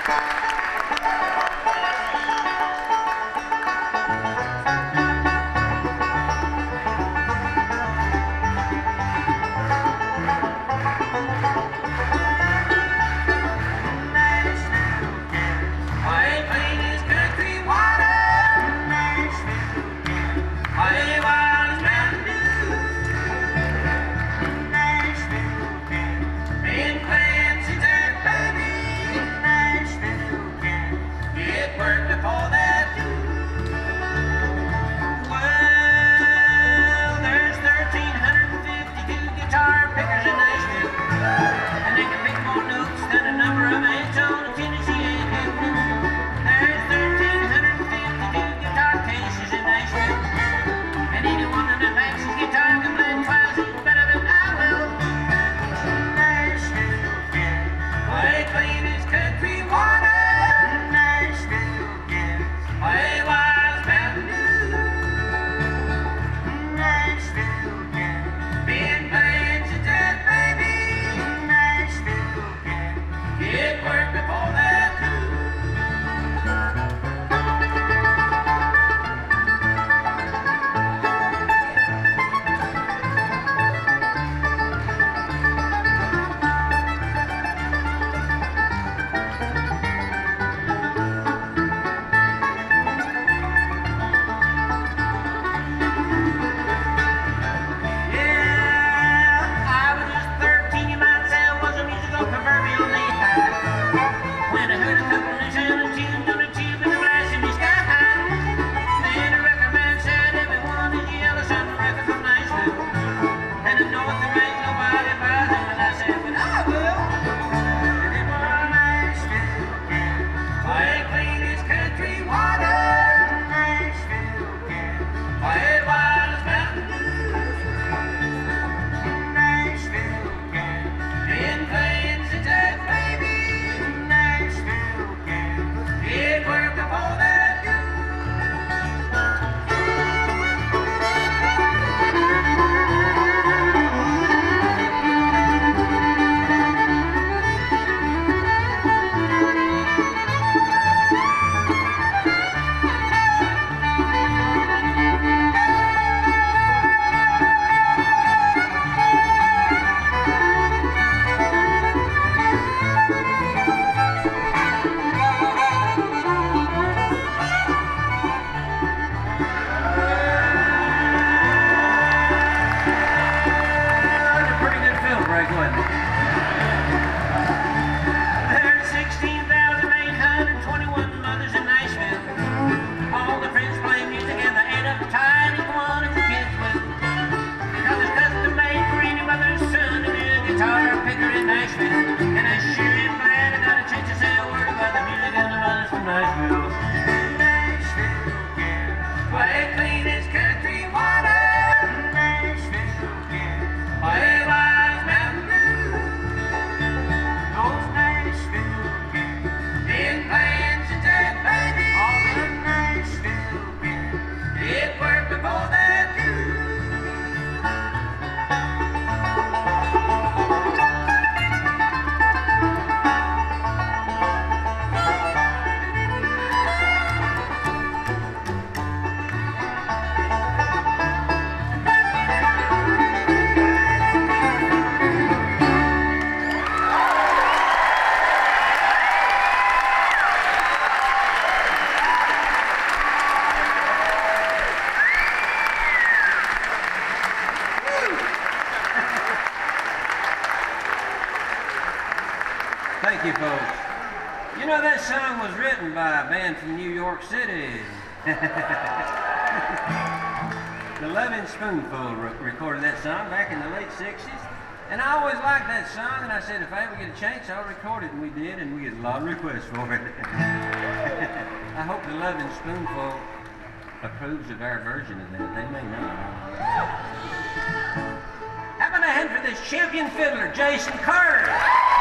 Thank you, folks. You know, that song was written by a band from New York City. The Lovin' Spoonful recorded that song back in the late 60s. And I always liked that song, and I said, if I ever get a chance, I'll record it, and we did, and we get a lot of requests for it. I hope the Lovin' Spoonful approves of our version of that. They may not. How about a hand for this champion fiddler, Jason Carter?